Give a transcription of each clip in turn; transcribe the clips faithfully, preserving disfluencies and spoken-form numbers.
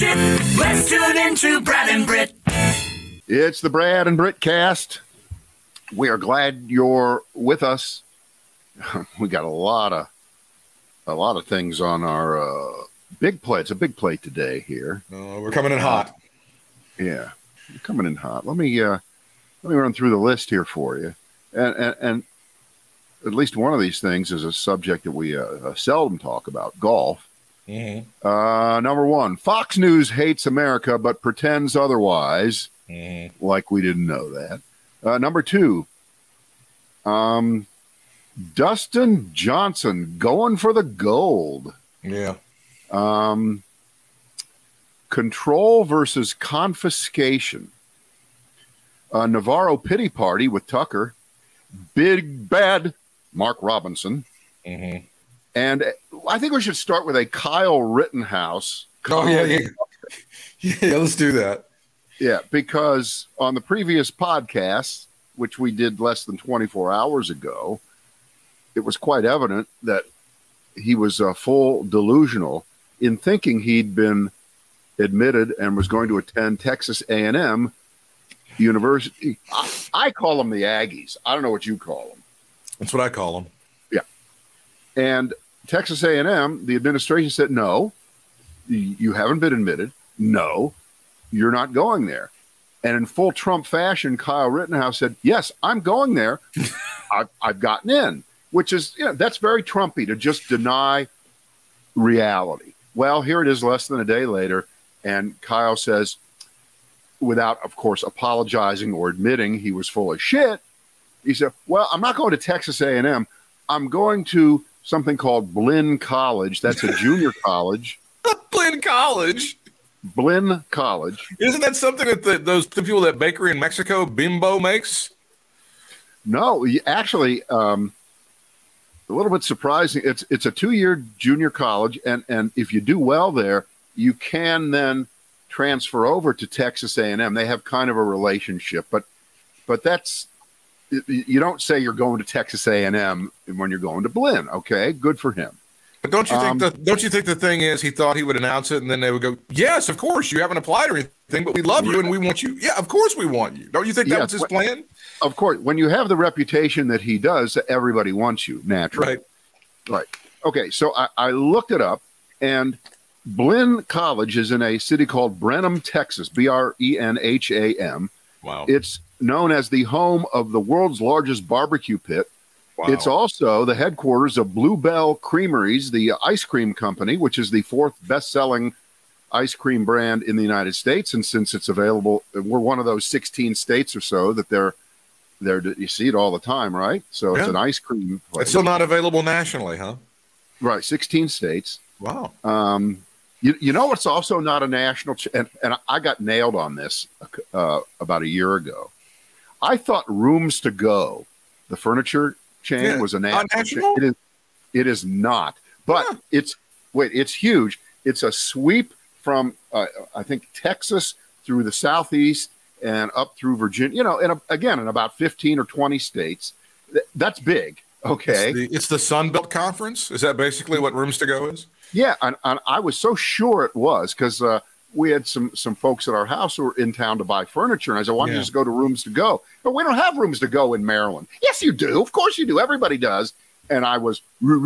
shit. Let's tune into Brad and Britt. It's the Brad and Britt cast. We are glad you're with us. We got a lot of a lot of things on our uh, big plate. It's a big plate today here. Uh, we're coming in hot. Yeah, we're coming in hot. Let me uh, let me run through the list here for you. And, and, and at least one of these things is a subject that we uh, seldom talk about: golf. Mm-hmm. Uh, number one, Fox News hates America but pretends otherwise. Mm-hmm. Like we didn't know that. Uh, number two, um, Dustin Johnson going for the gold. Yeah. Um, control versus confiscation. Uh, Navarro pity party with Tucker. Big bad Mark Robinson. Mm-hmm. And I think we should start with a Kyle Rittenhouse. Oh, yeah, yeah. Yeah, let's do that. Yeah, because on the previous podcast, which we did less than twenty-four hours ago, it was quite evident that he was uh, full delusional in thinking he'd been admitted and was going to attend Texas A and M University. I, I call them the Aggies. I don't know what you call them. That's what I call them. Yeah. And Texas A and M, the administration said, no, you haven't been admitted. No, you're not going there. And in full Trump fashion, Kyle Rittenhouse said, yes, I'm going there. I've, I've gotten in, which is, you know, that's very Trumpy to just deny reality. Well, here it is less than a day later. And Kyle says, without, of course, apologizing or admitting he was full of shit, he said, well, I'm not going to Texas A and M. I'm going to something called Blinn College. That's a junior college. Blinn College? Blinn College. Isn't that something that the, those the people that bakery in Mexico, Bimbo, makes? No, actually, um, a little bit surprising. It's it's a two-year junior college, and, and if you do well there, you can then transfer over to Texas A and M. They have kind of a relationship, but but that's you don't say you're going to Texas A and M when you're going to Blinn. Okay, good for him. But don't you Um, think the don't you think the thing is he thought he would announce it and then they would go, yes, of course, you haven't applied or anything, but we love you and we want you. Yeah, of course we want you. Don't you think that Yes, was his plan? Of course, when you have the reputation that he does, everybody wants you naturally. Right. Right. Okay, so I, I looked it up, and Blinn College is in a city called Brenham, Texas, B R E N H A M. Wow. It's known as the home of the world's largest barbecue pit. Wow. It's also the headquarters of Bluebell Creameries, the ice cream company, which is the fourth best-selling ice cream brand in the United States. And since it's available, we're one of those sixteen states or so that they're there. You see it all the time, right? So Yeah. it's an ice cream place. It's still not available nationally, huh? Right, sixteen states. Wow. Um, you, you know what's also not a national, ch- and, and I got nailed on this uh, about a year ago. I thought Rooms to Go, the furniture chain, Yeah, was a not national. national? It is, it is not, but Huh. it's wait, it's huge. It's a sweep from uh, I think Texas through the southeast and up through Virginia. You know, and again in about fifteen or twenty states. Th- That's big. Okay. It's the, it's the Sun Belt Conference. Is that basically what Rooms to Go is? Yeah, and, and I was so sure it was because uh, we had some some folks at our house who were in town to buy furniture, and I said, "Why don't Yeah. you just go to Rooms to Go?" But we don't have Rooms to Go in Maryland. Yes, you do. Of course you do. Everybody does. And I was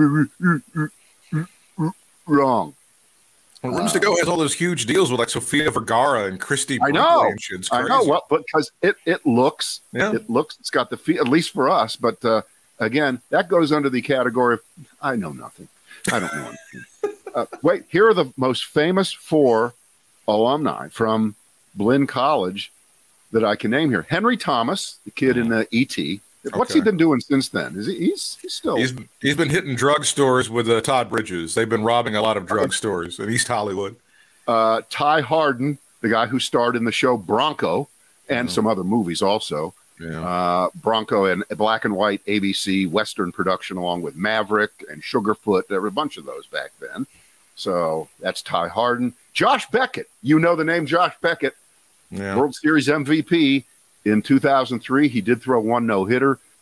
wrong. Well, Rooms to Go has all those huge deals with like Sofia Vergara and Christy. I know. Brinkley and shit. It's I crazy. know. Well, because it it looks, Yeah. it looks, it's got the fee, at least for us. But uh, again, that goes under the category of I know nothing. I don't know anything. uh, wait, here are the most famous four alumni from Blinn College that I can name here. Henry Thomas, the kid in the E T. What's he Okay. been doing since then? Is he? He's, he's still. He's he's been hitting drugstores with uh, Todd Bridges. They've been robbing a lot of drugstores in East Hollywood. Uh, Ty Harden, the guy who starred in the show Bronco and Mhm. some other movies also. Yeah. Uh, Bronco and black and white A B C Western production, along with Maverick and Sugarfoot. There were a bunch of those back then. So that's Ty Harden. Josh Beckett. You know the name Josh Beckett, Yeah. World Series M V P in two thousand three. He did throw one no-hitter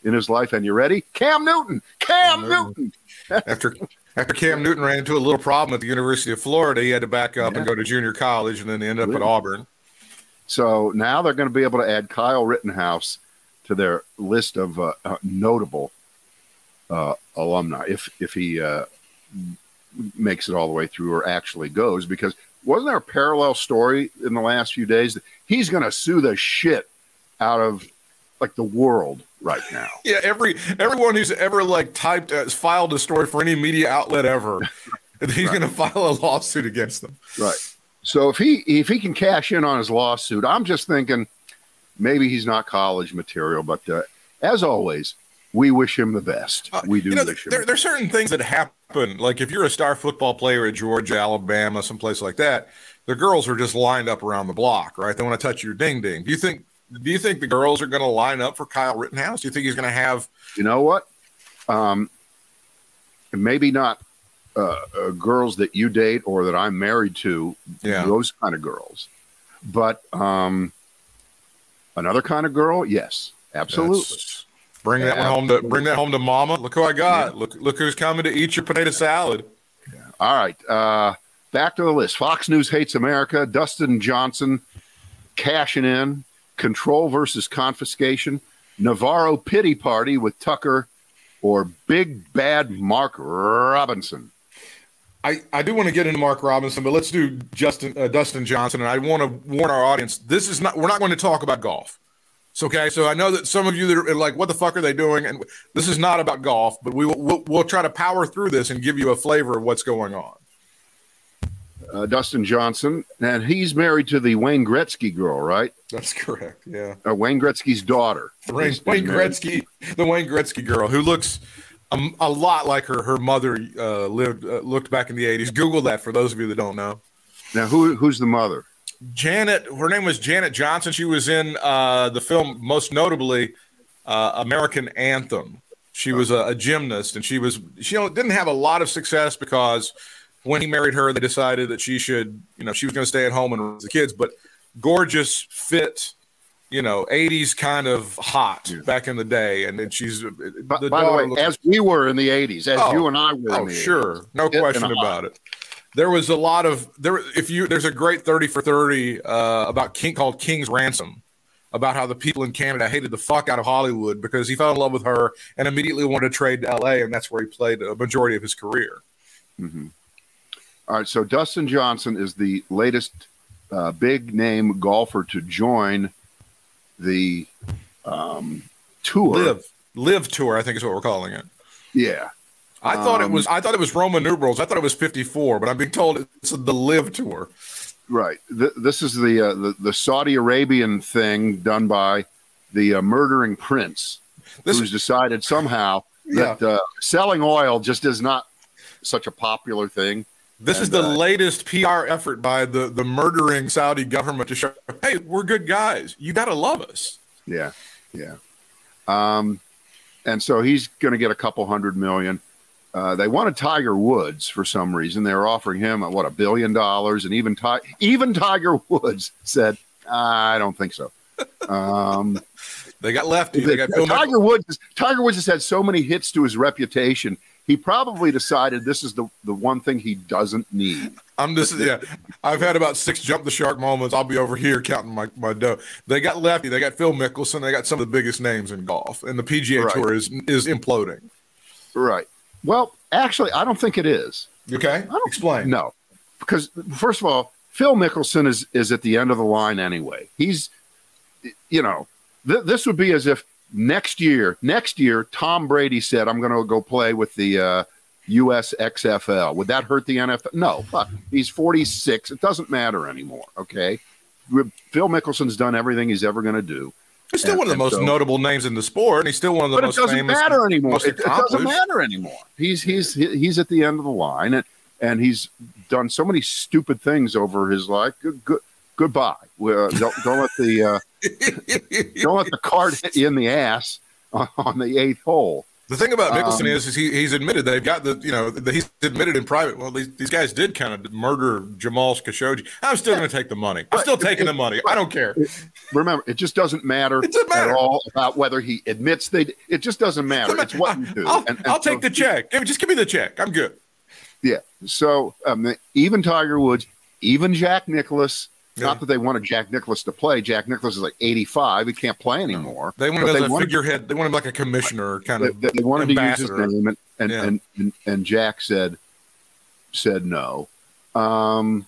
in his life. And you ready? Cam Newton. Cam, Cam Newton. Newton. after after Cam Newton ran into a little problem at the University of Florida, he had to back up yeah. and go to junior college, and then end up really? at Auburn. So now they're going to be able to add Kyle Rittenhouse to their list of uh, uh, notable uh, alumni if if he uh, makes it all the way through or actually goes. Because wasn't there a parallel story in the last few days that he's going to sue the shit out of like the world right now? Yeah, every everyone who's ever like typed uh, filed a story for any media outlet ever, he's right. going to file a lawsuit against them. Right. So if he if he can cash in on his lawsuit, I'm just thinking maybe he's not college material. But uh, as always, we wish him the best. Uh, we do you know, wish him. There, there are certain things that happen. Like if you're a star football player at Georgia, Alabama, someplace like that, the girls are just lined up around the block, right? They want to touch your ding ding. Do you think? Do you think the girls are going to line up for Kyle Rittenhouse? Do you think he's going to have? You know what? Um, maybe not. Uh, uh, girls that you date or that I'm married to, yeah. those kind of girls. But um, another kind of girl, yes, absolutely. That's, bring that yeah, one home to bring that home to mama. Look who I got. Yeah. Look look who's coming to eat your potato salad. Yeah. All right, uh, back to the list. Fox News hates America. Dustin Johnson cashing in. Control versus confiscation. Navarro pity party with Tucker, or big bad Mark Robinson. I, I do want to get into Mark Robinson, but let's do Justin uh, Dustin Johnson. And I want to warn our audience: this is not. We're not going to talk about golf. So, okay, so I know that some of you that are like, "What the fuck are they doing?" And this is not about golf, but we will we'll, we'll try to power through this and give you a flavor of what's going on. Uh, Dustin Johnson, and he's married to the Wayne Gretzky girl, right? That's correct. Yeah, uh, Wayne Gretzky's daughter. Wayne, is, Wayne is Gretzky, the Wayne Gretzky girl, who looks. Um, a lot like her her mother uh, lived uh, looked back in the eighties. Google that for those of you that don't know. Now, who who's the mother? Janet. Her name was Janet Johnson. She was in uh, the film, most notably, uh, American Anthem. She was a, a gymnast, and she was she didn't have a lot of success because when he married her, they decided that she should, you know, she was going to stay at home and raise the kids. But gorgeous, fit. You know, eighties kind of hot yeah. back in the day, and then she's. The by, by the way, looks, as we were in the eighties, as oh, you and I were. Oh, in the sure, eighties. No question about it. There was a lot of there. If you there's a great thirty for thirty uh, about King called King's Ransom, about how the people in Canada hated the fuck out of Hollywood because he fell in love with her and immediately wanted to trade to L A, and that's where he played a majority of his career. Mm-hmm. All right, so Dustin Johnson is the latest uh, big name golfer to join the um, tour. Live Live Tour, I think is what we're calling it. Yeah. I um, thought it was I thought it was Roman numerals. I thought it was fifty-four, but I'm being told it's the Live Tour. Right. Th- this is the, uh, the the Saudi Arabian thing done by the uh, murdering prince, this, who's decided somehow that yeah. uh, selling oil just is not such a popular thing. This and, is the uh, latest P R effort by the, the murdering Saudi government to show, hey, we're good guys. You got to love us. Yeah, yeah. Um, and so he's going to get a couple hundred million. Uh, they wanted Tiger Woods for some reason. They were offering him, uh, what, a billion dollars. And even, Ti- even Tiger Woods said, I don't think so. Um, they got lefty. They got Phil Tiger Woods. Tiger Woods has had so many hits to his reputation. He probably decided this is the, the one thing he doesn't need. I'm just, yeah, I've had about six jump the shark moments. I'll be over here counting my, my dough. They got lefty. They got Phil Mickelson. They got some of the biggest names in golf. And the P G A right. Tour is is imploding. Right. Well, actually, I don't think it is. Okay. Explain. No. Because, first of all, Phil Mickelson is, is at the end of the line anyway. He's, you know, th- this would be as if Next year, next year, Tom Brady said, I'm going to go play with the uh, U S X F L. Would that hurt the N F L? No, fuck. He's forty-six. It doesn't matter anymore, okay? Phil Mickelson's done everything he's ever going to do. He's still and, one of the most so, notable names in the sport, and he's still one of the but most it doesn't famous. Matter anymore. It, it doesn't accomplished. matter anymore. He's he's he's at the end of the line, and, and he's done so many stupid things over his life. Good, good, goodbye. Uh, don't, don't let the uh, don't let the cart hit you in the ass on, on the eighth hole. The thing about Nicholson Um, is, is he, he's admitted they've got the, you know, the, he's admitted in private, well, these, these guys did kind of murder Jamal Khashoggi. I'm still going to take the money. I'm still taking the money. I don't care. Remember, it just doesn't matter, It doesn't matter. at all about whether he admits they. It just doesn't matter. It's what you do. I'll, And- and I'll so take the check. Give, just give me the check. I'm good. Yeah. So um, even Tiger Woods, even Jack Nicklaus. Yeah. Not that they wanted Jack Nicklaus to play. Jack Nicklaus is like eighty-five. He can't play anymore. They wanted But him they as a wanted- figurehead. They wanted him like a commissioner kind They, of. they wanted to use his ambassador. name, and and, Yeah. and, and and Jack said said no. Um,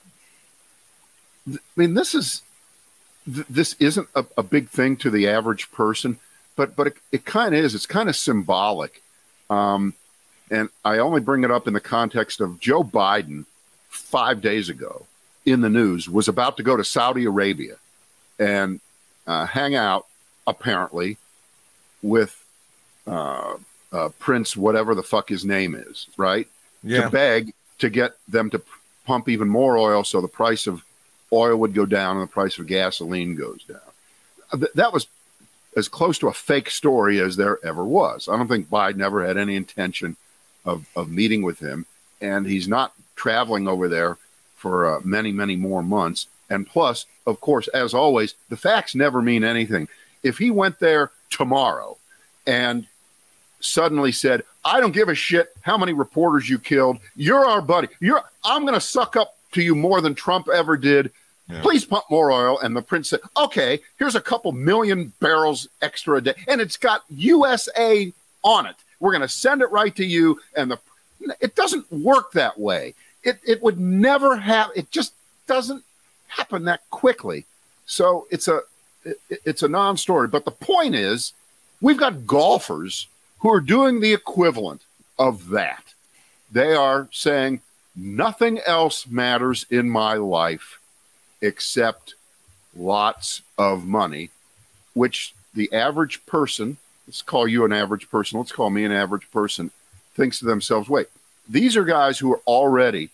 th- I mean, this is th- this isn't a, a big thing to the average person, but but it, it kind of is. It's kind of symbolic, um, and I only bring it up in the context of Joe Biden five days ago in the news was about to go to Saudi Arabia and uh, hang out apparently with uh, uh, Prince, whatever the fuck his name is, right? Yeah. To beg to get them to p- pump even more oil so the price of oil would go down and the price of gasoline goes down. Uh, th- that was as close to a fake story as there ever was. I don't think Biden ever had any intention of, of meeting with him, and he's not traveling over there for uh, many, many more months. And plus, of course, as always, the facts never mean anything. If he went there tomorrow and suddenly said, I don't give a shit how many reporters you killed. You're our buddy. You're I'm going to suck up to you more than Trump ever did. Yeah. Please pump more oil. And the prince said, okay, here's a couple million barrels extra a day. And it's got U S A on it. We're going to send it right to you. And the it doesn't work that way. It, it would never have. It just doesn't happen that quickly. So it's a it, it's a non-story. But the point is, we've got golfers who are doing the equivalent of that. They are saying nothing else matters in my life except lots of money, which the average person, let's call you an average person, let's call me an average person, thinks to themselves, wait, these are guys who are already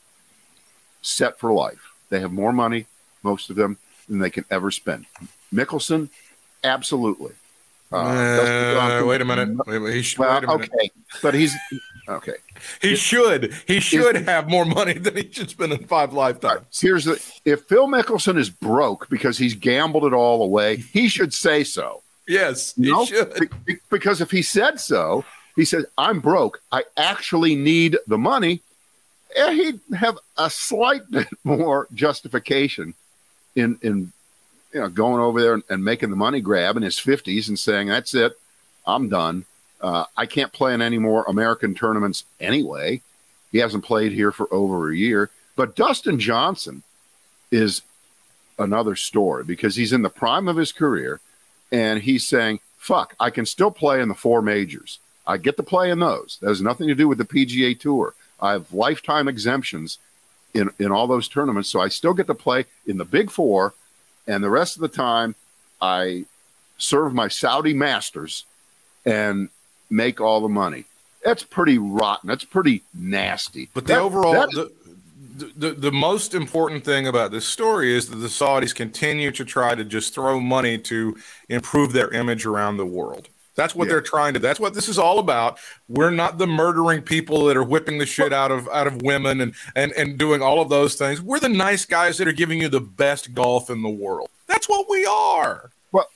set for life. They have more money, most of them, than they can ever spend. Mickelson, absolutely. Uh, Dustin Uh, Johnson, wait a minute. Wait, wait, he sh- Well, wait a minute. okay, but he's okay. He should. He should have more money than he should spend in five lifetimes. Here's the: if Phil Mickelson is broke because he's gambled it all away, he should say so. Yes, You he know? should. Be- be- because if he said so, he says, "I'm broke. I actually need the money." eh, He'd have a slight bit more justification in in you know going over there and, and making the money grab in his fifties and saying, "That's it. I'm done. Uh, I can't play in any more American tournaments anyway." He hasn't played here for over a year. But Dustin Johnson is another story because he's in the prime of his career and he's saying, fuck, I can still play in the four majors. I get to play in those. That has nothing to do with the P G A Tour. I have lifetime exemptions in, in all those tournaments, so I still get to play in the big four, and the rest of the time I serve my Saudi masters and make all the money. That's pretty rotten. That's pretty nasty. But the That- overall, that- the, the the most important thing about this story is that the Saudis continue to try to just throw money to improve their image around the world. That's what Yeah. they're trying to. That's what this is all about. We're not the murdering people that are whipping the shit out of out of women and and and doing all of those things. We're the nice guys that are giving you the best golf in the world. That's what we are. Well,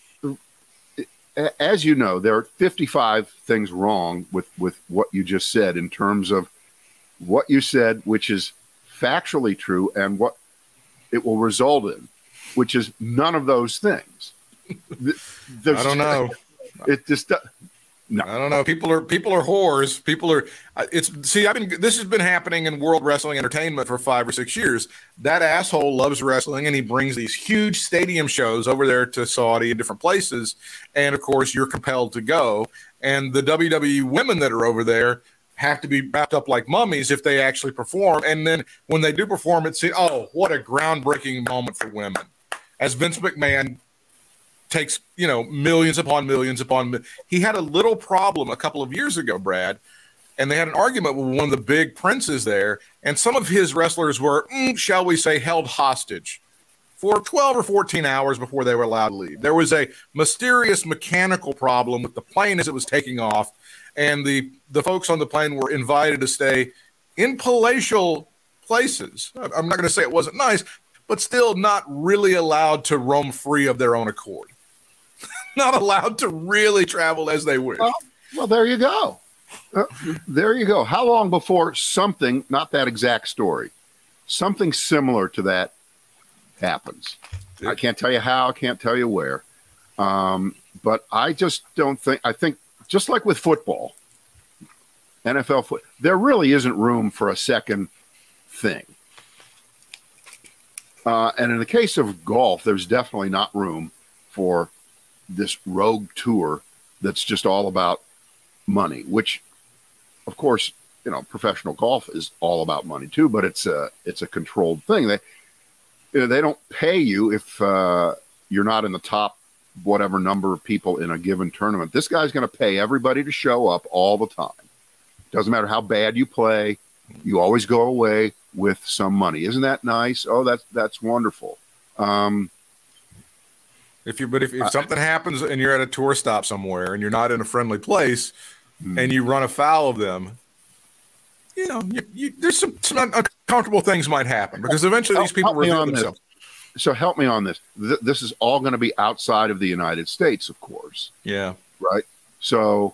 a- as you know, there are fifty-five things wrong with, with what you just said in terms of what you said, which is factually true, and what it will result in, which is none of those things. Th- there's- I don't know. It just do- no. I don't know. People are people are whores. People are. uh, It's see. I've been. This has been happening in World Wrestling Entertainment for five or six years. That asshole loves wrestling, and he brings these huge stadium shows over there to Saudi and different places. And of course, you're compelled to go. And the W W E women that are over there have to be wrapped up like mummies if they actually perform. And then when they do perform, it's oh, what a groundbreaking moment for women. As Vince McMahon takes, you know, millions upon millions upon mi- he had a little problem a couple of years ago, Brad, and they had an argument with one of the big princes there, and some of his wrestlers were, mm, shall we say, held hostage for twelve or fourteen hours before they were allowed to leave. There was a mysterious mechanical problem with the plane as it was taking off, and the the folks on the plane were invited to stay in palatial places. I'm not going to say it wasn't nice, but still not really allowed to roam free of their own accord. Not allowed to really travel as they wish. Well, well there you go. Uh, there you go. How long before something, not that exact story, something similar to that happens? I can't tell you how, I can't tell you where. Um, but I just don't think, I think just like with football, N F L foot, there really isn't room for a second thing. Uh, and in the case of golf, there's definitely not room for this rogue tour that's just all about money, which, of course, you know, professional golf is all about money too, but it's a, it's a controlled thing. They, you know, they don't pay you if uh, you're not in the top whatever number of people in a given tournament. This guy's going to pay everybody to show up all the time. Doesn't matter how bad you play. You always go away with some money. Isn't that nice? Oh, that's, that's wonderful. Um, If you, but if, if something happens and you're at a tour stop somewhere and you're not in a friendly place mm. and you run afoul of them, you know, you, you, there's some, some uncomfortable things might happen because eventually help, these people reveal themselves. This. So help me on this. Th- this is all going to be outside of the United States, of course. Yeah. Right. So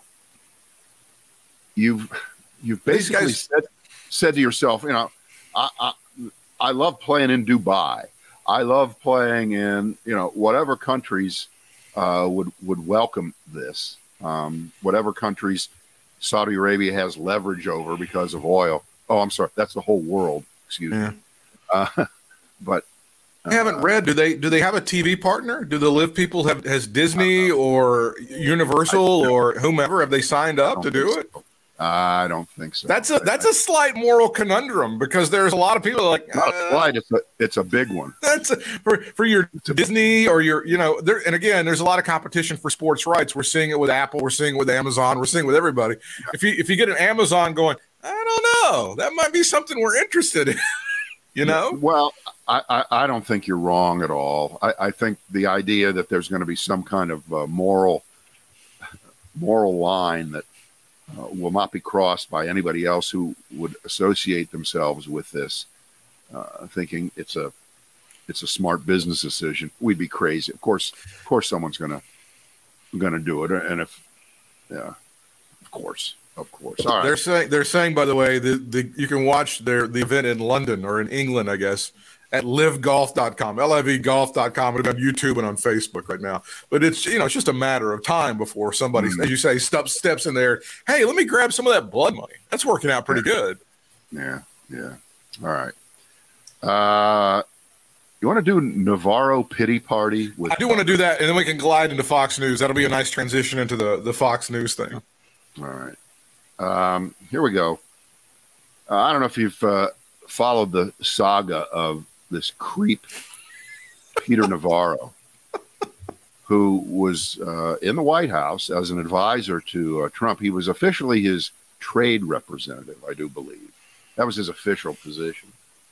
you've you've basically guys, said said to yourself, you know, I, I I love playing in Dubai. I love playing in, you know, whatever countries uh, would would welcome this. Um, whatever countries Saudi Arabia has leverage over because of oil. Oh, I'm sorry, that's the whole world. Excuse yeah. me. Uh, but I haven't read. Do they do they have a T V partner? Do the Live people have has Disney or Universal or whomever have they signed up to do it? So. I don't think so. That's a that's a slight moral conundrum because there's a lot of people like not uh, slight. It's a it's a big one. That's a, for for your Disney or your you know there. And again, there's a lot of competition for sports rights. We're seeing it with Apple. We're seeing it with Amazon. We're seeing it with everybody. Yeah. If you if you get an Amazon going, I don't know, that might be something we're interested in. You know? Well, I, I, I don't think you're wrong at all. I, I think the idea that there's going to be some kind of uh, moral moral line that uh, will not be crossed by anybody else who would associate themselves with this, uh, thinking it's a it's a smart business decision. We'd be crazy. Of course, of course, someone's gonna gonna do it, and if yeah, of course. Of course. All right. They're saying they're saying, by the way, the, the you can watch their the event in London or in England, I guess, at live golf dot com, L I V golf dot com. It's on YouTube and on Facebook right now. But it's you know, it's just a matter of time before somebody, mm-hmm. as you say, step, steps in there. Hey, let me grab some of that blood money. That's working out pretty good. Yeah, yeah. All right. Uh you want to do Navarro pity party with I do want to do that, and then we can glide into Fox News. That'll be a nice transition into the, the Fox News thing. All right. Um, here we go. Uh, I don't know if you've uh, followed the saga of this creep, Peter Navarro, who was uh, in the White House as an advisor to uh, Trump. He was officially his trade representative, I do believe. That was his official position.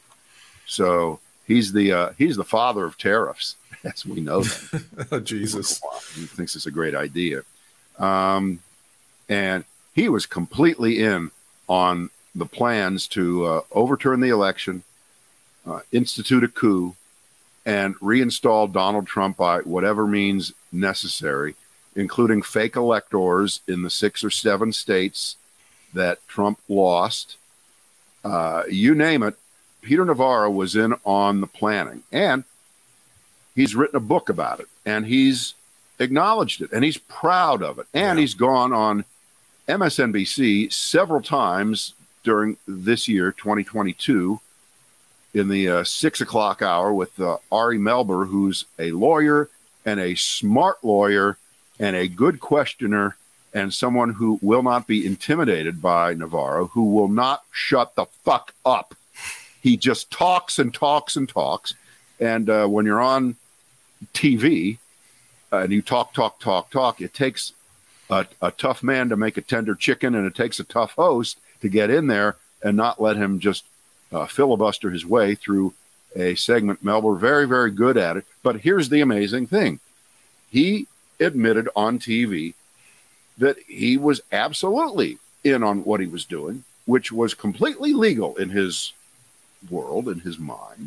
So he's the uh, he's the father of tariffs, as we know them. Oh, Jesus. He thinks it's a great idea. Um, and he was completely in on the plans to uh, overturn the election, uh, institute a coup, and reinstall Donald Trump by whatever means necessary, including fake electors in the six or seven states that Trump lost. Uh, you name it, Peter Navarro was in on the planning. And he's written a book about it, and he's acknowledged it, and he's proud of it. And yeah. he's gone on M S N B C several times during this year, twenty twenty-two, in the uh, six o'clock hour with uh, Ari Melber, who's a lawyer and a smart lawyer and a good questioner and someone who will not be intimidated by Navarro, who will not shut the fuck up. He just talks and talks and talks. And uh, when you're on T V uh, and you talk, talk, talk, talk, it takes A, a tough man to make a tender chicken, and it takes a tough host to get in there and not let him just uh, filibuster his way through a segment. Melber, very, very good at it. But here's the amazing thing. He admitted on T V that he was absolutely in on what he was doing, which was completely legal in his world, in his mind.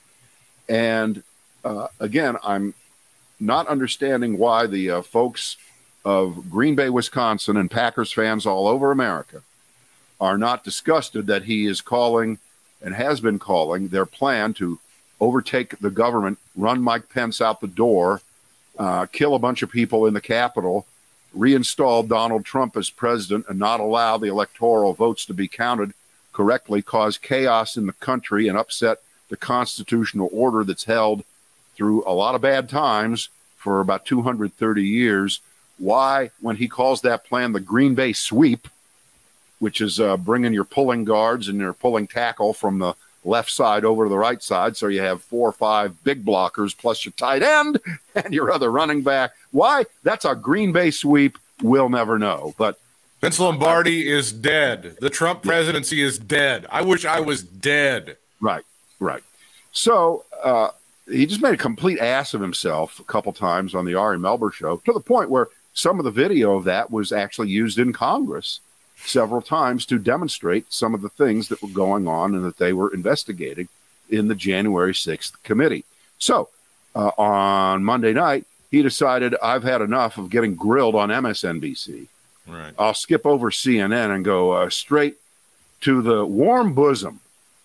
And uh, again, I'm not understanding why the uh, folks of Green Bay, Wisconsin, and Packers fans all over America are not disgusted that he is calling and has been calling their plan to overtake the government, run Mike Pence out the door, uh, kill a bunch of people in the Capitol, reinstall Donald Trump as president, and not allow the electoral votes to be counted correctly, cause chaos in the country, and upset the constitutional order that's held through a lot of bad times for about two hundred thirty years. Why, when he calls that plan the Green Bay sweep, which is uh, bringing your pulling guards and your pulling tackle from the left side over to the right side, so you have four or five big blockers plus your tight end and your other running back. Why? That's a Green Bay sweep. We'll never know. But Vince Lombardi is dead. The Trump presidency is dead. I wish I was dead. Right, right. So uh, he just made a complete ass of himself a couple times on the Ari Melber show, to the point where some of the video of that was actually used in Congress several times to demonstrate some of the things that were going on and that they were investigating in the January sixth committee. So uh, on Monday night, he decided, I've had enough of getting grilled on M S N B C. Right. I'll skip over C N N and go uh, straight to the warm bosom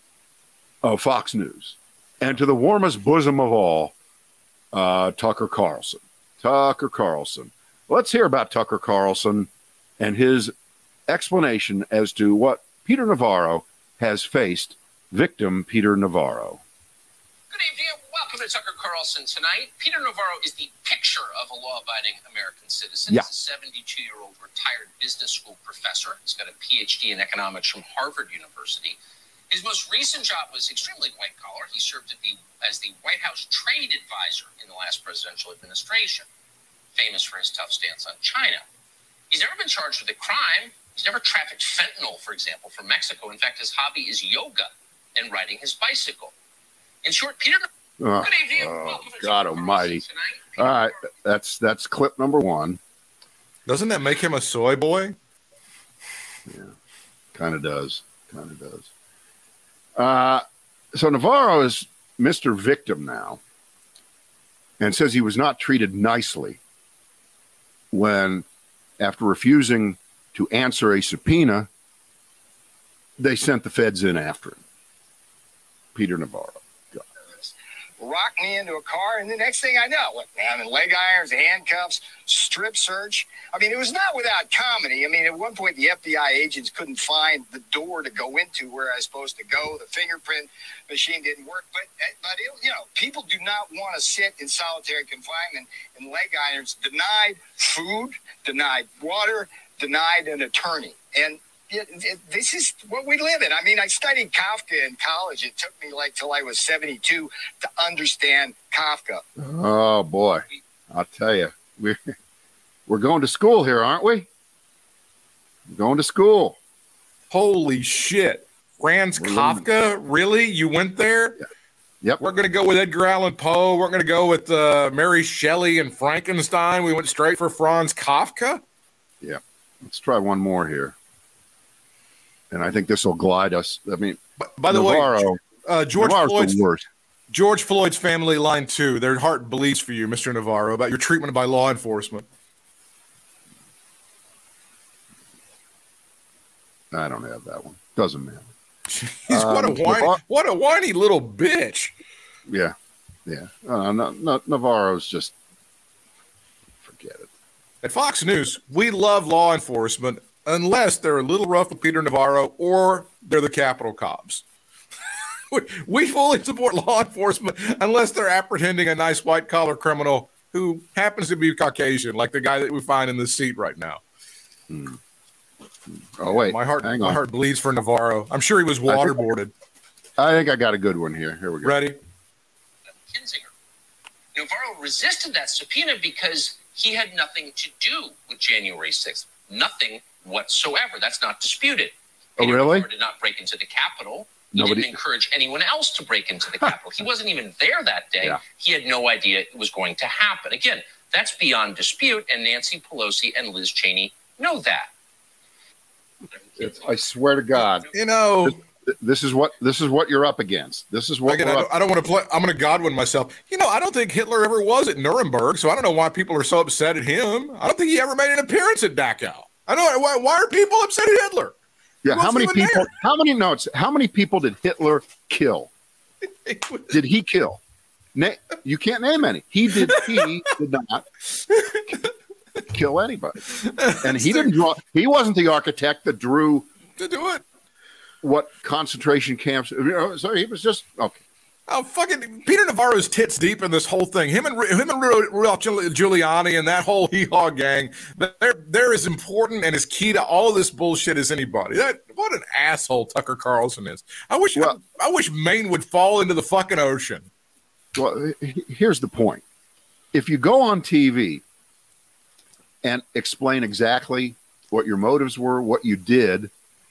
of Fox News, and to the warmest bosom of all, uh, Tucker Carlson. Tucker Carlson. Let's hear about Tucker Carlson and his explanation as to what Peter Navarro has faced, victim Peter Navarro. Good evening and welcome to Tucker Carlson tonight. Peter Navarro is the picture of a law-abiding American citizen. Yeah. He's a seventy-two-year-old retired business school professor. He's got a P H D in economics from Harvard University. His most recent job was extremely white-collar. He served at the, as the White House trade advisor in the last presidential administration, famous for his tough stance on China. He's never been charged with a crime. He's never trafficked fentanyl, for example, from Mexico. In fact, his hobby is yoga and riding his bicycle. In short, Peter... Oh, Good evening. oh, Welcome to God Tucker almighty. Carlson tonight. All right, that's that's clip number one. Doesn't that make him a soy boy? Yeah, kind of does. Kind of does. Uh, so Navarro is Mister Victim now, and says he was not treated nicely when, after refusing to answer a subpoena, they sent the feds in after him. Peter Navarro. Go. Rocked me into a car, and the next thing I know, what, man, in leg irons, handcuffs, strip search. I mean, it was not without comedy. I mean, at one point, the F B I agents couldn't find the door to go into where I was supposed to go. The fingerprint machine didn't work. But, but it, you know, people do not want to sit in solitary confinement in leg irons, denied food, denied water, denied an attorney. And it, it, this is what we live in. I mean, I studied Kafka in college. It took me like till I was seventy-two to understand Kafka. Oh, boy. I'll tell you. We're, we're going to school here, aren't we? We're going to school. Holy shit. Franz We're Kafka? Really? You went there? Yep. We're going to go with Edgar Allan Poe. We're going to go with uh, Mary Shelley and Frankenstein. We went straight for Franz Kafka? Yeah. Let's try one more here. And I think this will glide us. I mean, By, by the Navarro, way, uh, George Navarro's Floyd's the worst. George Floyd's family line two. Their heart bleeds for you, Mister Navarro, about your treatment by law enforcement. I don't have that one. Doesn't matter. Jeez, what a Um, whiny, Navar- what a whiny little bitch. Yeah. Yeah. Uh, no, no, Navarro's just forget it. At Fox News, we love law enforcement unless they're a little rough with Peter Navarro or they're the Capitol cops. we, we fully support law enforcement unless they're apprehending a nice white-collar criminal who happens to be Caucasian, like the guy that we find in this seat right now. Hmm. Oh, wait. My heart, Hang my on. heart bleeds for Navarro. I'm sure he was I think- waterboarded. I think I got a good one here. Here we go. Ready? Kinzinger. Navarro resisted that subpoena because he had nothing to do with January sixth. Nothing whatsoever. That's not disputed. Oh, Peter really? Navarro did not break into the Capitol. He Nobody- didn't encourage anyone else to break into the Capitol. He wasn't even there that day. Yeah. He had no idea it was going to happen. Again, that's beyond dispute, and Nancy Pelosi and Liz Cheney know that. It's, I swear to God, You know, this, this is what this is what you're up against. This is what again, we're I up don't, I don't want to play. I'm going to Godwin myself. You know, I don't think Hitler ever was at Nuremberg, so I don't know why people are so upset at him. I don't think he ever made an appearance at Dachau. I don't. Why, why are people upset at Hitler? Yeah, He how wasn't many even people? there. How many notes? How many people did Hitler kill? Did he kill? Na- you can't name any. He did. He did not kill anybody, and he didn't draw. He wasn't the architect that drew to do it. what concentration camps. You know, so he was just okay. Oh, fucking Peter Navarro's tits deep in this whole thing. Him and him and Rudolph Giuliani and that whole hee-haw gang, they're, they're as important and as key to all of this bullshit as anybody. That What an asshole Tucker Carlson is. I wish Well- I, I wish Maine would fall into the fucking ocean. Well, he- here's the point. If you go on T V and explain exactly what your motives were, what you did,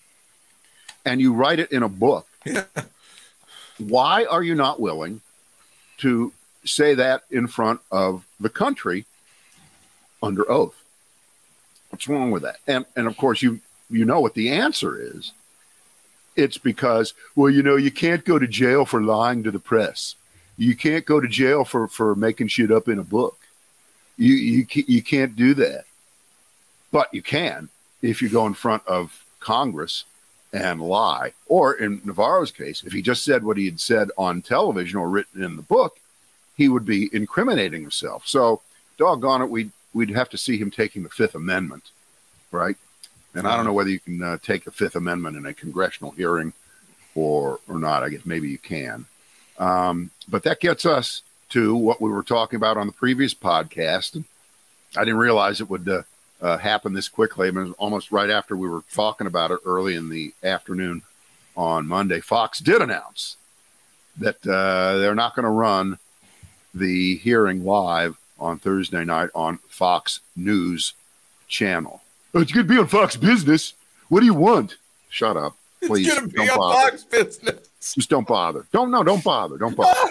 and you write it in a book, Yeah. why are you not willing to say that in front of the country under oath? What's wrong with that? And and of course, you you know what the answer is. It's because, well, you know, you can't go to jail for lying to the press. You can't go to jail for, for making shit up in a book. You you ca- you can't do that. But you can if you go in front of Congress and lie. Or in Navarro's case, if he just said what he had said on television or written in the book, he would be incriminating himself. So, doggone it, we'd, we'd have to see him taking the Fifth Amendment, right? And I don't know whether you can uh, take the Fifth Amendment in a congressional hearing or or not. I guess maybe you can. Um, but that gets us to what we were talking about on the previous podcast. I didn't realize it would uh, uh, happen this quickly. I mean, it was almost right after we were talking about it early in the afternoon on Monday. Fox did announce that uh, they're not going to run the hearing live on Thursday night on Fox News channel. Oh, it's going to be on Fox Business. What do you want? Shut up, please. It's going to be Don't on bother. Fox Business. Just don't bother. Don't no, don't bother. Don't bother.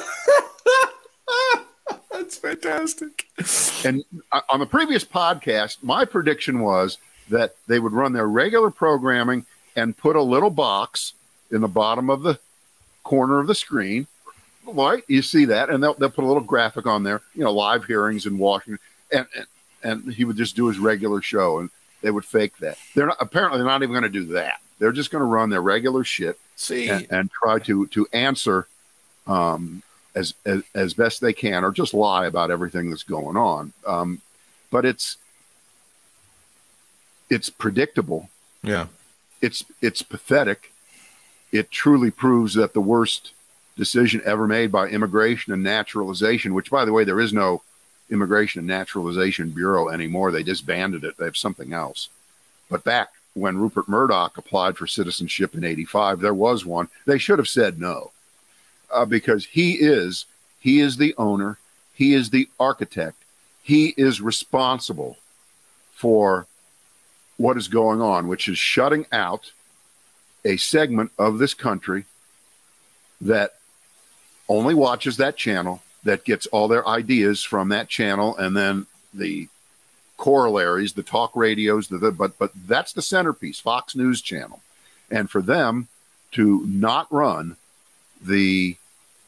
That's fantastic. And uh, on the previous podcast, my prediction was that they would run their regular programming and put a little box in the bottom of the corner of the screen. Right, you see that, and they'll they'll put a little graphic on there. You know, live hearings in Washington, and and, and he would just do his regular show, and they would fake that. They're not, apparently they're not even going to do that. They're just going to run their regular shit. See, and, and try to to answer um, as, as as best they can, or just lie about everything that's going on. Um, but it's it's predictable. yeah. It's it's pathetic. It truly proves that the worst decision ever made by Immigration and Naturalization, which, by the way, there is no Immigration and Naturalization Bureau anymore. They disbanded it. They have something else. But back when Rupert Murdoch applied for citizenship in eighty-five, there was one. They should have said no, uh, because he is he is the owner, he is the architect, he is responsible for what is going on, which is shutting out a segment of this country that only watches that channel, that gets all their ideas from that channel, and then the corollaries, the talk radios, the, the but but that's the centerpiece, Fox News Channel. And for them to not run the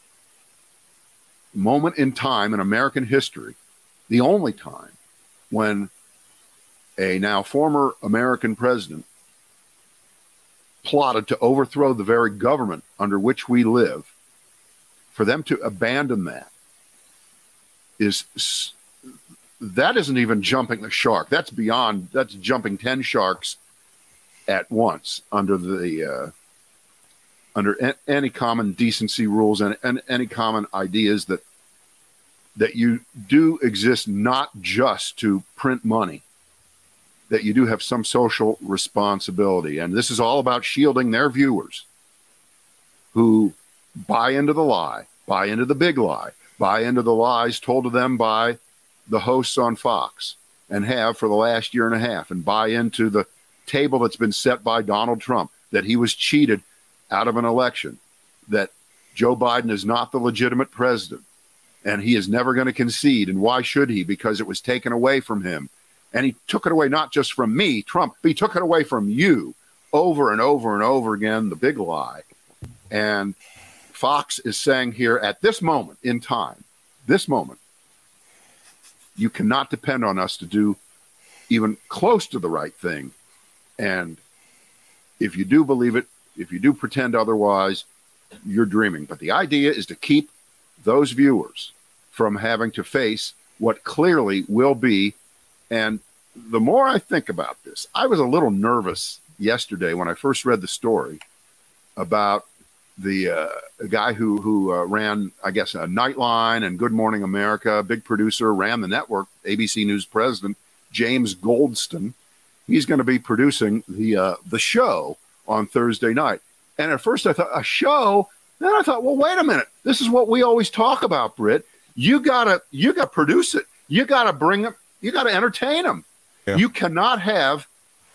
moment in time in American history, the only time when a now former American president plotted to overthrow the very government under which we live, for them to abandon that is that isn't even jumping the shark. That's beyond, that's jumping ten sharks at once under the, uh, under a- any common decency rules and, and any common ideas that, that you do exist not just to print money, that you do have some social responsibility. And this is all about shielding their viewers who buy into the lie, buy into the big lie, buy into the lies told to them by the hosts on Fox, and have for the last year and a half, and buy into the table that's been set by Donald Trump, that he was cheated out of an election, that Joe Biden is not the legitimate president, and he is never going to concede. And why should he? Because it was taken away from him And he took it away not just from me, Trump, but he took it away from you over and over and over again, the big lie. And Fox is saying here at this moment in time, this moment, you cannot depend on us to do even close to the right thing. And if you do believe it, if you do pretend otherwise, you're dreaming. But the idea is to keep those viewers from having to face what clearly will be. And the more I think about this, I was a little nervous yesterday when I first read the story about the uh, guy who who uh, ran, I guess, a Nightline and Good Morning America, big producer, ran the network, A B C News president, James Goldston. He's going to be producing the uh, the show on Thursday night. And at first I thought, a show? Then I thought, well, wait a minute. This is what we always talk about, Britt. You gotta you gotta produce it. You gotta bring them. You gotta entertain them. Yeah. You cannot have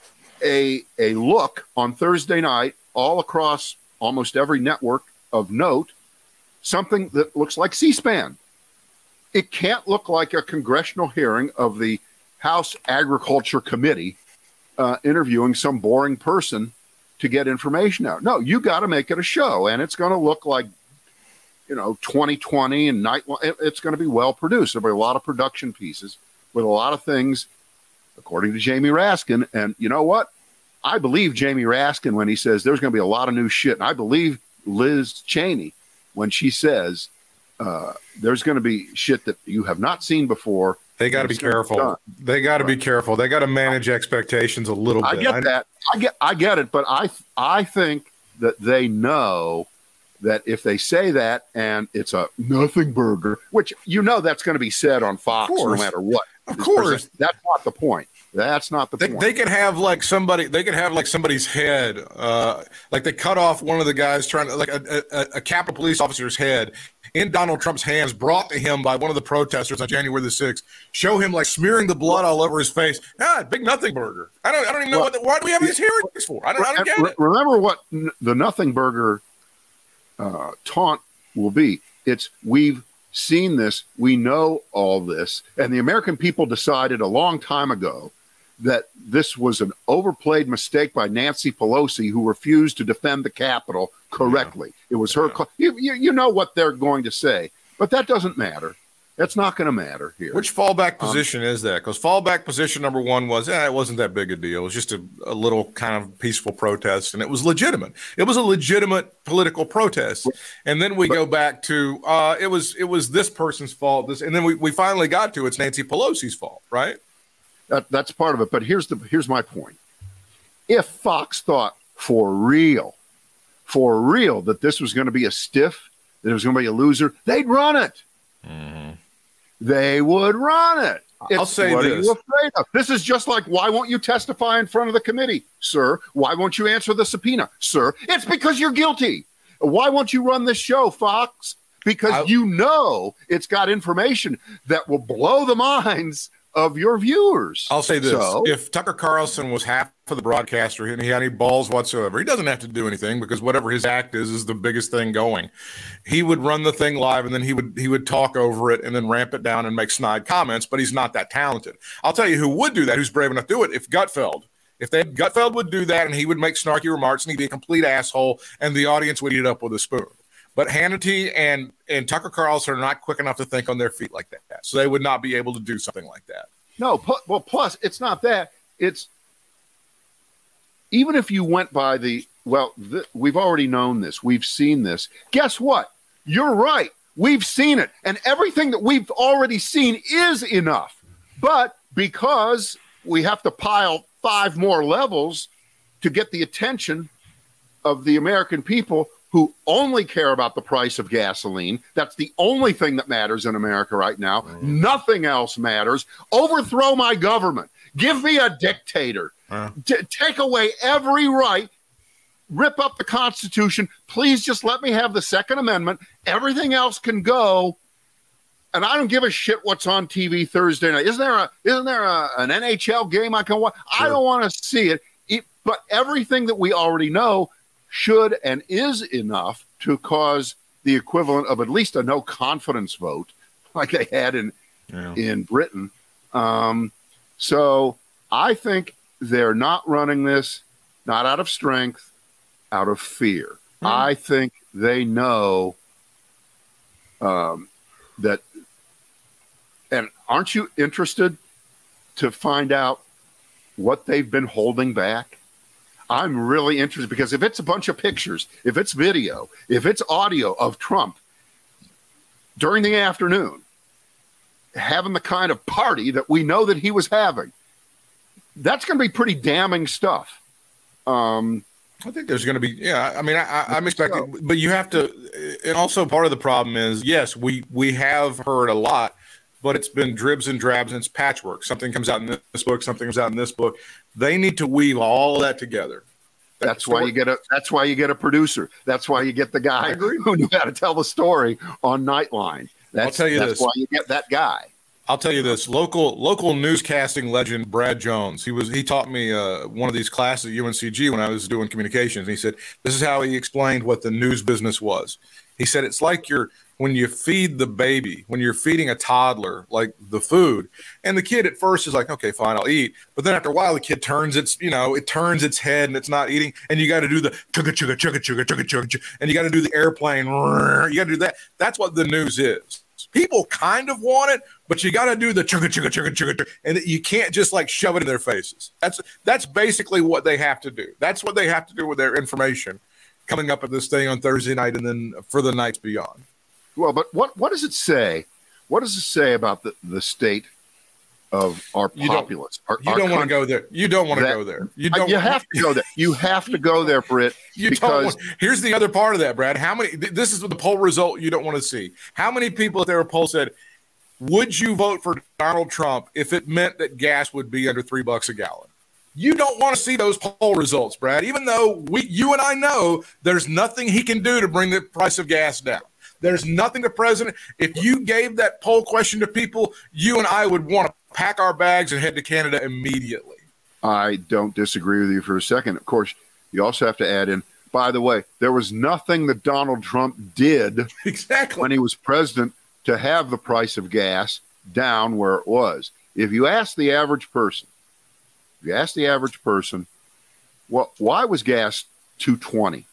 a a look on Thursday night all across almost every network of note, something that looks like C-SPAN. It can't look like a congressional hearing of the House Agriculture Committee uh, interviewing some boring person to get information out. No, you got to make it a show, and it's going to look like, you know, twenty twenty and night. It's going to be well produced. There'll be a lot of production pieces with a lot of things, according to Jamie Raskin. And you know what? I believe Jamie Raskin when he says there's going to be a lot of new shit. And I believe Liz Cheney when she says uh, there's going to be shit that you have not seen before. They got to be careful. They got to right. be careful. They got to manage expectations a little bit. I get that. I get I get it. But I I think that they know that if they say that and it's a nothing burger, which you know that's going to be said on Fox no matter what. Of course. That's not the point. That's not the they, point. They could have like somebody. They could have like somebody's head. Uh, like they cut off one of the guys trying to like a, a, a Capitol police officer's head in Donald Trump's hands, brought to him by one of the protesters on January the sixth. Show him like smearing the blood all over his face. Ah, big nothing burger. I don't. I don't even know well, what. The, why do we have these hearings for? I don't. I don't get it. Remember what n- the nothing burger uh, taunt will be. It's we've seen this. We know all this, and the American people decided a long time ago that this was an overplayed mistake by Nancy Pelosi, who refused to defend the Capitol correctly. Yeah. It was her. Yeah. You, you, you know what they're going to say, but that doesn't matter. That's not going to matter here. Which fallback position um, is that? Because fallback position number one was, eh, it wasn't that big a deal. It was just a, a little kind of peaceful protest, and it was legitimate. It was a legitimate political protest. And then we but, go back to, uh, it was it was this person's fault. This, and then we, we finally got to, it's Nancy Pelosi's fault, right? That, that's part of it. But here's the here's my point. If Fox thought for real, for real, that this was going to be a stiff, that it was going to be a loser, they'd run it. Mm-hmm. They would run it. It's, I'll say what this. Are you afraid of? This is just like, why won't you testify in front of the committee, sir? Why won't you answer the subpoena, sir? It's because you're guilty. Why won't you run this show, Fox? Because I, you know it's got information that will blow the minds of your viewers. I'll say this. So, if Tucker Carlson was half of the broadcaster and he had any balls whatsoever, he doesn't have to do anything because whatever his act is, is the biggest thing going. He would run the thing live and then he would he would talk over it and then ramp it down and make snide comments, but he's not that talented. I'll tell you who would do that, who's brave enough to do it, if Gutfeld. If they Gutfeld would do that and he would make snarky remarks and he'd be a complete asshole and the audience would eat it up with a spoon. But Hannity and, and Tucker Carlson are not quick enough to think on their feet like that. So they would not be able to do something like that. No, pu- well, plus, it's not that. It's even if you went by the, well, th- we've already known this. We've seen this. Guess what? You're right. We've seen it. And everything that we've already seen is enough. But because we have to pile five more levels to get the attention of the American people who only care about the price of gasoline. That's the only thing that matters in America right now. Mm. Nothing else matters. Overthrow my government. Give me a dictator. Uh. T- take away every right. Rip up the Constitution. Please just let me have the Second Amendment. Everything else can go. And I don't give a shit what's on T V Thursday night. Isn't there a isn't there a, an N H L game I can watch? Sure. I don't want to see it. it. But everything that we already know should and is enough to cause the equivalent of at least a no confidence vote like they had in yeah. in Britain. Um, So I think they're not running this, not out of strength, out of fear. Mm. I think they know um, that. And aren't you interested to find out what they've been holding back? I'm really interested, because if it's a bunch of pictures, if it's video, if it's audio of Trump during the afternoon having the kind of party that we know that he was having, that's going to be pretty damning stuff. Um, I think there's going to be, yeah. I mean, I, I'm expecting, but you have to, and also part of the problem is, yes, we we have heard a lot, but it's been dribs and drabs and it's patchwork. Something comes out in this book, something comes out in this book. They need to weave all of that together. That's, that's why you get a. That's why you get a producer. That's why you get the guy who knew how to tell the story on Nightline. That's, I'll tell you that's this. why you get that guy. I'll tell you this. Local local newscasting legend Brad Jones. He was he taught me uh, one of these classes at U N C G when I was doing communications. He said this is how he explained what the news business was. He said it's like you're when you feed the baby, when you're feeding a toddler like the food, and the kid at first is like, okay, fine, I'll eat. But then after a while, the kid turns its, you know, it turns its head and it's not eating. And you got to do the chugga chugga chugga chugga chugga chugga, and you got to do the airplane. You got to do that. That's what the news is. People kind of want it, but you got to do the chugga chugga chugga chugga, and you can't just like shove it in their faces. That's that's basically what they have to do. That's what they have to do with their information coming up at this thing on Thursday night and then for the nights beyond. Well, but what, what does it say? What does it say about the, the state of our you populace? Don't, our, you our don't want to go there. You don't want to go there. You don't. You have to go there. You have to go there for it. You because don't want, here's the other part of that, Brad. How many? This is the poll result you don't want to see. How many people at their poll said, "Would you vote for Donald Trump if it meant that gas would be under three bucks a gallon?" You don't want to see those poll results, Brad. Even though we, you and I know, there's nothing he can do to bring the price of gas down. There's nothing the president. If you gave that poll question to people, you and I would want to pack our bags and head to Canada immediately. I don't disagree with you for a second. Of course, you also have to add in, by the way, there was nothing that Donald Trump did exactly when he was president to have the price of gas down where it was. If you ask the average person, if you ask the average person, well, why was gas two twenty?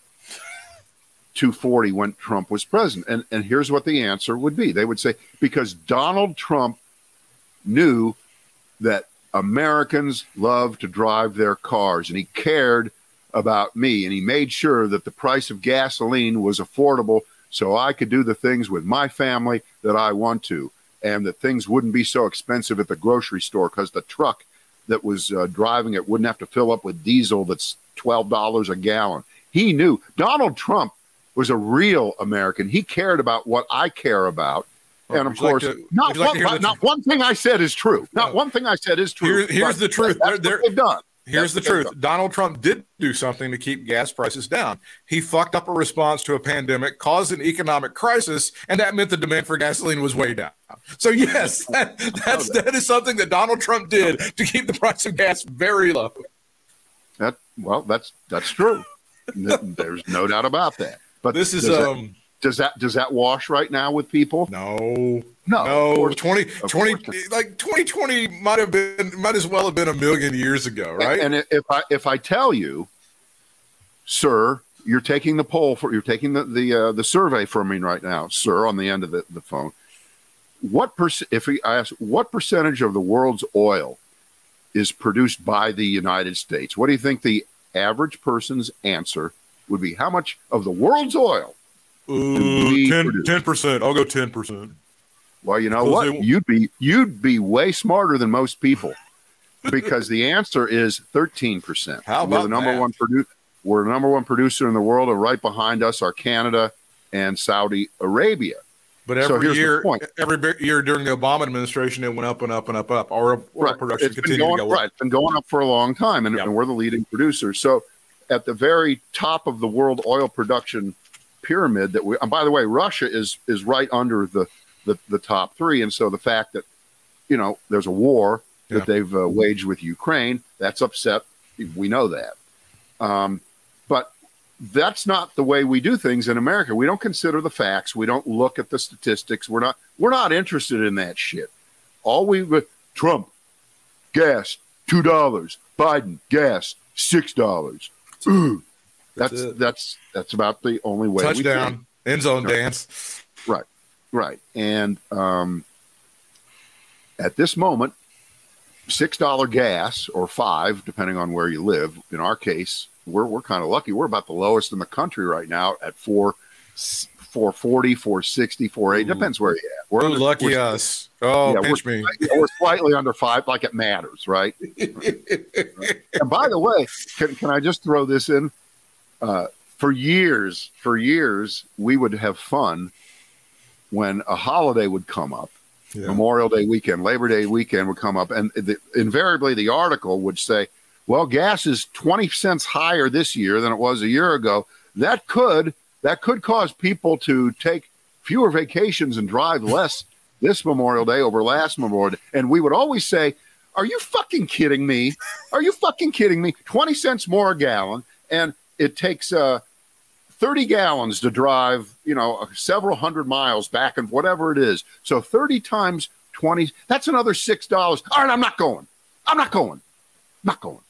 two forty when Trump was president. And, and here's what the answer would be. They would say, because Donald Trump knew that Americans love to drive their cars, and he cared about me, and he made sure that the price of gasoline was affordable so I could do the things with my family that I want to, and that things wouldn't be so expensive at the grocery store because the truck that was uh, driving it wouldn't have to fill up with diesel that's twelve dollars a gallon. He knew. Donald Trump was a real American. He cared about what I care about. And of course, like to, not, one, like not one thing I said is true. Not no. one thing I said is true. Here, here's the truth. That's they're, what they've done. Here's that's the truth. Donald Trump did do something to keep gas prices down. He fucked up a response to a pandemic, caused an economic crisis, and that meant the demand for gasoline was way down. So yes, that, that's that is something that Donald Trump did to keep the price of gas very low. That well, that's that's true. There's no doubt about that. But this is does um. That, does that does that wash right now with people? No, no, no. Course, twenty, twenty, like twenty twenty might have been, might as well have been a million years ago, right? And, and if I if I tell you, sir, you're taking the poll for you're taking the the uh, the survey from me right now, sir, on the end of the, the phone. What percent? If we ask, what percentage of the world's oil is produced by the United States? What do you think the average person's answer would be? How much of the world's oil? Uh, ten percent. I'll go ten percent. Well, you know what? They... You'd be you'd be way smarter than most people, because the answer is thirteen percent. How about we're the number that? one produ- We're the number one producer in the world, and right behind us are Canada and Saudi Arabia. But every so year, every year during the Obama administration, it went up and up and up and up. Our oil right. production it's continued going, to go up. Right, it's been going up for a long time, and, yep. and we're the leading producer. So, at the very top of the world oil production pyramid that we, and by the way, Russia is is right under the, the the top three, and so the fact that, you know, there's a war that yeah. they've uh, waged with Ukraine, that's upset. We know that, um, but that's not the way we do things in America. We don't consider the facts. We don't look at the statistics. We're not we're not interested in that shit. All we Trump gas two dollars. Biden, gas six dollars. Ooh, that's that's that's that's about the only way. Touchdown, we end zone right. dance. Right, right, and um, at this moment, six dollar gas or five, depending on where you live. In our case, we're we're kind of lucky. We're about the lowest in the country right now at four. four forty, four sixty, four eighty. Depends where you're at. We're Ooh, under, lucky we're, us. Oh, yeah, pinch we're, me. we're slightly under five, like it matters, right? And by the way, can, can I just throw this in? Uh, for years, for years, we would have fun when a holiday would come up. Yeah. Memorial Day weekend, Labor Day weekend would come up, and the, invariably the article would say, well, gas is twenty cents higher this year than it was a year ago. That could That could cause people to take fewer vacations and drive less this Memorial Day over last Memorial Day. And we would always say, are you fucking kidding me? Are you fucking kidding me? twenty cents more a gallon. And it takes uh, thirty gallons to drive, you know, several hundred miles back and whatever it is. So thirty times twenty, that's another six dollars. All right, I'm not going. I'm not going. Not going.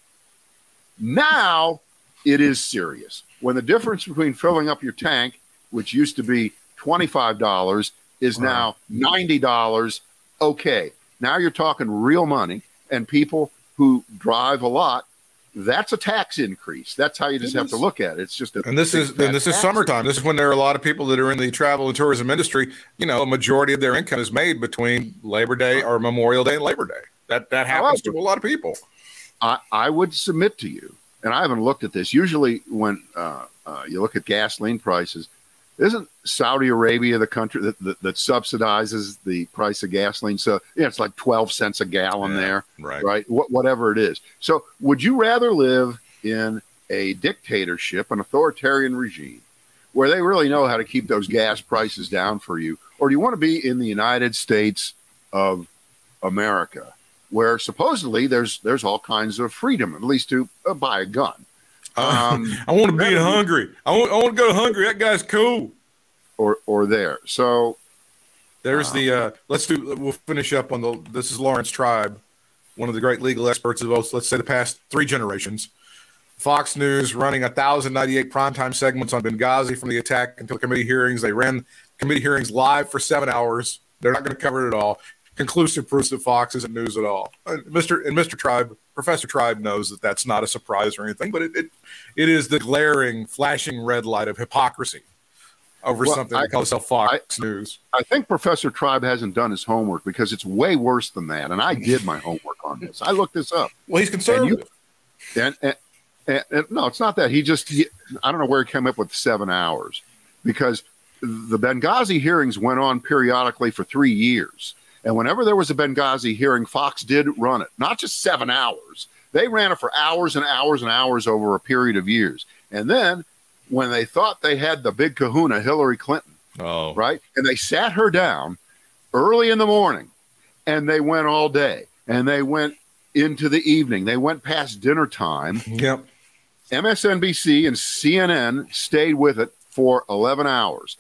Now it is serious. When the difference between filling up your tank, which used to be twenty-five dollars, is wow. now ninety dollars, okay. Now you're talking real money, and people who drive a lot, that's a tax increase. That's how you just have to look at it. It's just a and this is and this is summertime. This is when there are a lot of people that are in the travel and tourism industry. You know, a majority of their income is made between Labor Day or Memorial Day and Labor Day. That that happens However, to a lot of people. I, I would submit to you, and I haven't looked at this. Usually when uh, uh, you look at gasoline prices, isn't Saudi Arabia the country that, that, that subsidizes the price of gasoline? So yeah, it's like twelve cents a gallon yeah, there, right? right? Wh- whatever it is. So would you rather live in a dictatorship, an authoritarian regime, where they really know how to keep those gas prices down for you? Or do you want to be in the United States of America, where supposedly there's there's all kinds of freedom, at least to uh, buy a gun? Um, I want to be in Hungary. I want, I want to go to Hungary. That guy's cool. Or or there. So there's uh, the uh, let's do. We'll finish up on the. This is Lawrence Tribe, one of the great legal experts of both, let's say, the past three generations. Fox News running one thousand ninety-eight primetime segments on Benghazi from the attack until committee hearings. They ran committee hearings live for seven hours. They're not going to cover it at all. Conclusive proofs that Fox isn't news at all. Uh, Mister and Mister Tribe, Professor Tribe knows that that's not a surprise or anything, but it it, it is the glaring, flashing red light of hypocrisy over well, something that calls itself Fox I, News. I think Professor Tribe hasn't done his homework, because it's way worse than that. And I did my homework on this. I looked this up. Well, he's conservative. And, you, and, and, and, and no, it's not that. He just, he, I don't know where he came up with seven hours, because the Benghazi hearings went on periodically for three years. And whenever there was a Benghazi hearing, Fox did run it, not just seven hours. They ran it for hours and hours and hours over a period of years. And then when they thought they had the big kahuna, Hillary Clinton, oh. right? And they sat her down early in the morning, and they went all day, and they went into the evening. They went past dinner time. Yep. M S N B C and C N N stayed with it for eleven hours.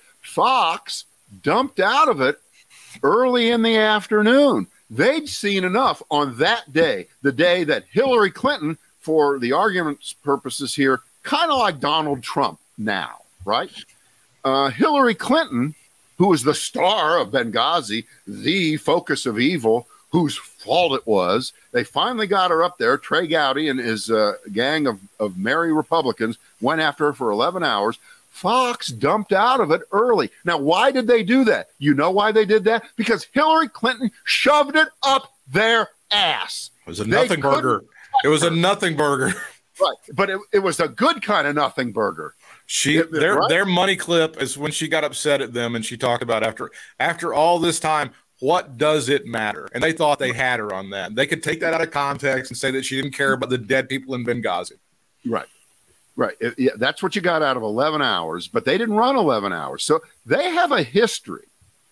Fox dumped out of it early in the afternoon. They'd seen enough on that day, the day that Hillary Clinton, for the argument's purposes here, kind of like Donald Trump now, right? Uh, Hillary Clinton, who was the star of Benghazi, the focus of evil, whose fault it was, they finally got her up there. Trey Gowdy and his uh, gang of, of merry Republicans went after her for eleven hours. Fox dumped out of it early. Now, why did they do that? You know why they did that? Because Hillary Clinton shoved it up their ass. It was a nothing burger. It was a nothing burger. Right, but it, it was a good kind of nothing burger. She it, their right? their money clip is when she got upset at them, and she talked about after after all this time, what does it matter? And they thought they had her on that. They could take that out of context and say that she didn't care about the dead people in Benghazi. Right. Right. It, yeah, that's what you got out of eleven hours, but they didn't run eleven hours. So they have a history.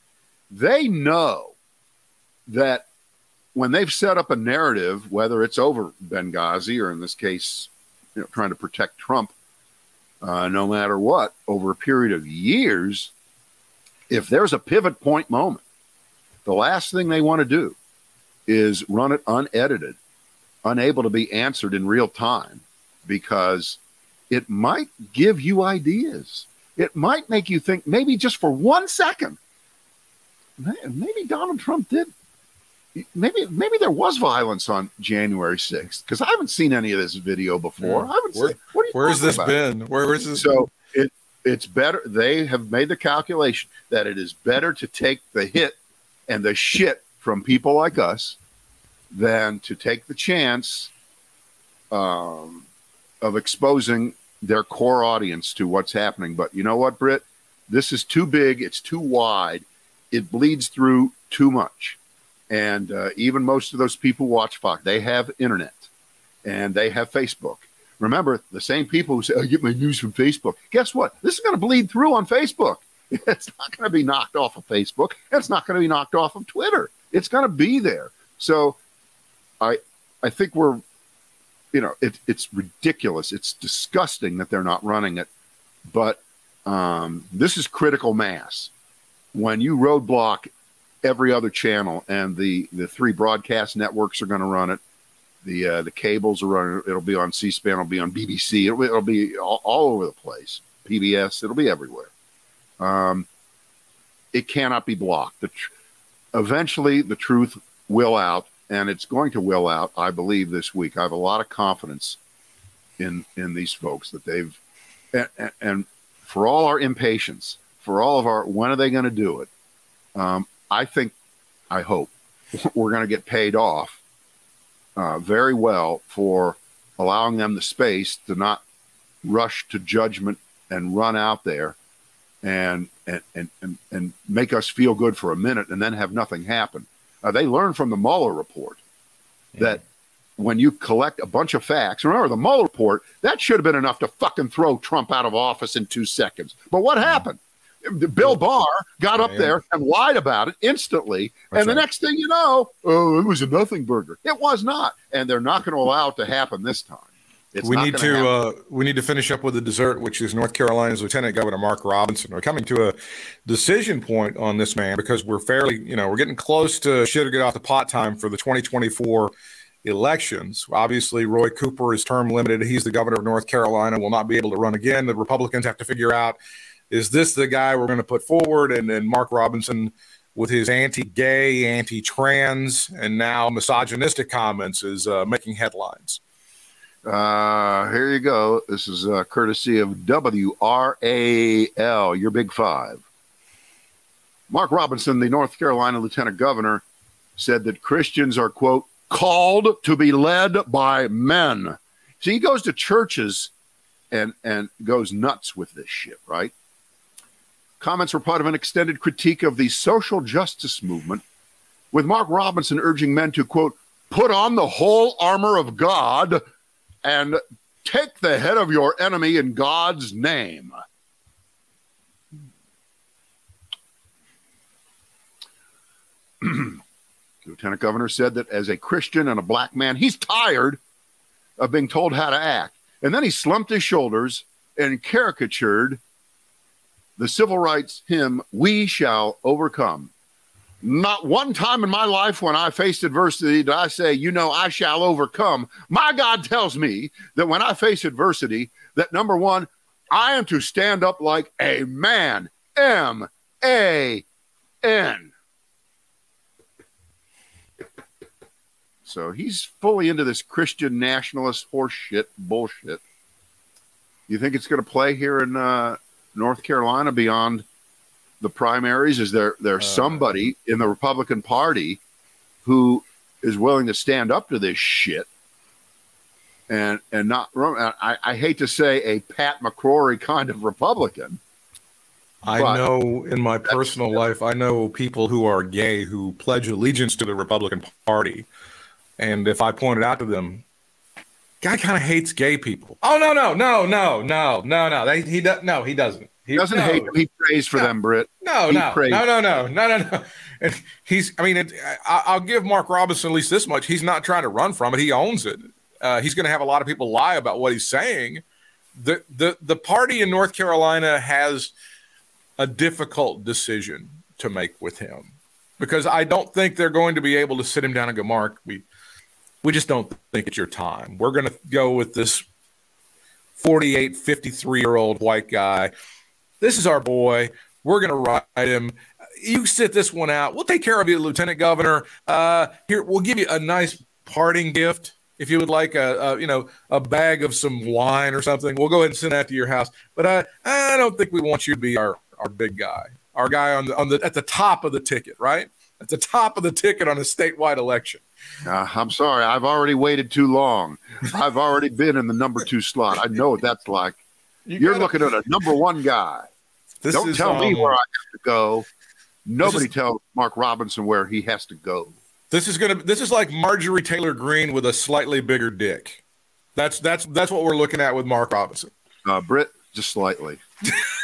They know that when they've set up a narrative, whether it's over Benghazi or in this case, you know, trying to protect Trump, uh, no matter what, over a period of years, if there's a pivot point moment, the last thing they want to do is run it unedited unable to be answered in real time, because it might give you ideas. It might make you think, maybe just for one second, maybe Donald Trump did. Maybe maybe there was violence on January sixth, because I haven't seen any of this video before. Yeah. I haven't Where, seen. What are you where's this about? been? Where is this? So it it's better. They have made the calculation that it is better to take the hit and the shit from people like us than to take the chance um, of exposing their core audience to what's happening. But you know what, Britt? This is too big. It's too wide. It bleeds through too much. And uh, even most of those people who watch Fox, they have internet and they have Facebook. Remember, the same people who say, I get my news from Facebook. Guess what? This is going to bleed through on Facebook. It's not going to be knocked off of Facebook. It's not going to be knocked off of Twitter. It's going to be there. So I I think we're, you know, it, it's ridiculous. It's disgusting that they're not running it. But um, this is critical mass. When you roadblock every other channel, and the, the three broadcast networks are going to run it. The uh, the cables are running. It'll be on C-SPAN. It'll be on B B C. It'll be, it'll be all, all over the place. P B S. It'll be everywhere. Um, it cannot be blocked. The tr- eventually, the truth will out, and it's going to will out, I believe, this week. I have a lot of confidence in in these folks that they've, and, and, and for all our impatience, for all of our, when are they going to do it? Um, I think, I hope, we're going to get paid off uh, very well for allowing them the space to not rush to judgment and run out there and and and and, and make us feel good for a minute and then have nothing happen. Uh, they learned from the Mueller report yeah. that when you collect a bunch of facts, remember the Mueller report, that should have been enough to fucking throw Trump out of office in two seconds. But what happened? Bill Barr got up yeah, yeah. there and lied about it instantly. That's and the right. next thing you know, oh, it was a nothing burger. It was not. And they're not going to allow it to happen this time. It's we need to uh, we need to finish up with the dessert, which is North Carolina's Lieutenant Governor Mark Robinson. We're coming to a decision point on this man because we're fairly, you know, we're getting close to shit or get off the pot time for the twenty twenty-four elections. Obviously, Roy Cooper is term limited. He's the governor of North Carolina, will not be able to run again. The Republicans have to figure out, is this the guy we're going to put forward? And then Mark Robinson, with his anti-gay, anti-trans, and now misogynistic comments, is uh, making headlines. Uh, here you go. This is uh, courtesy of W R A L, your big five. Mark Robinson, the North Carolina Lieutenant Governor, said that Christians are, quote, called to be led by men. See, he goes to churches and, and goes nuts with this shit, right? Comments were part of an extended critique of the social justice movement, with Mark Robinson urging men to, quote, put on the whole armor of God and take the head of your enemy in God's name. The Lieutenant Governor said that as a Christian and a black man, he's tired of being told how to act. And then he slumped his shoulders and caricatured the civil rights hymn, We Shall Overcome. Not one time in my life when I faced adversity did I say, you know, I shall overcome. My God tells me that when I face adversity, that number one, I am to stand up like a man. M A N. So he's fully into this Christian nationalist horseshit bullshit. You think it's going to play here in uh, North Carolina beyond the primaries? Is there there's uh, somebody in the Republican Party who is willing to stand up to this shit and and not? I, I hate to say a Pat McCrory kind of Republican. I know in my personal life, I know people who are gay who pledge allegiance to the Republican Party, and if I pointed out to them, guy kind of hates gay people. Oh no no no no no no no they, he does no he doesn't. He doesn't no. hate them. He prays for no. them, Britt. No, he no, prays. no, no, no, no, no, no. And he's, I mean, it, I, I'll give Mark Robinson at least this much. He's not trying to run from it. He owns it. Uh, he's going to have a lot of people lie about what he's saying. The, the, the party in North Carolina has a difficult decision to make with him because I don't think they're going to be able to sit him down and go, Mark, we, we just don't think it's your time. We're going to go with this forty-eight, fifty-three-year-old white guy. This is our boy. We're going to ride him. You sit this one out. We'll take care of you, Lieutenant Governor. Uh, here, we'll give you a nice parting gift. If you would like a, a, you know, a bag of some wine or something, we'll go ahead and send that to your house. But uh, I don't think we want you to be our, our big guy, our guy on the on the at the top of the ticket, right? At the top of the ticket on a statewide election. Uh, I'm sorry, I've already waited too long. I've already been in the number two slot. I know what that's like. You You're gotta, looking at a number one guy. Don't is, tell um, me where I have to go. Nobody is, tells Mark Robinson where he has to go. This is gonna. This is like Marjorie Taylor Greene with a slightly bigger dick. That's that's that's what we're looking at with Mark Robinson. Uh, Britt, just slightly.